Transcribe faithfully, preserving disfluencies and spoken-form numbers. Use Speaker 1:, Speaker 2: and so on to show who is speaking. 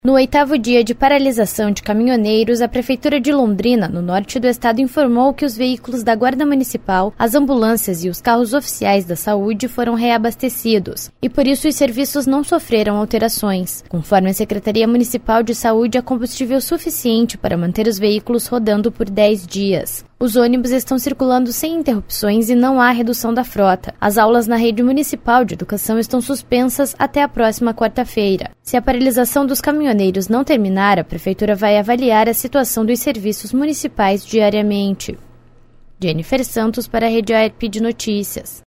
Speaker 1: No oitavo dia de paralisação de caminhoneiros, a Prefeitura de Londrina, no norte do estado, informou que os veículos da Guarda Municipal, as ambulâncias e os carros oficiais da saúde foram reabastecidos, e por isso os serviços não sofreram alterações. Conforme a Secretaria Municipal de Saúde, há combustível suficiente para manter os veículos rodando por dez dias. Os ônibus estão circulando sem interrupções e não há redução da frota. As aulas na rede municipal de educação estão suspensas até a próxima quarta-feira. Se a paralisação dos caminhoneiros não terminar, a Prefeitura vai avaliar a situação dos serviços municipais diariamente. Jennifer Santos para a Rede A R P de Notícias.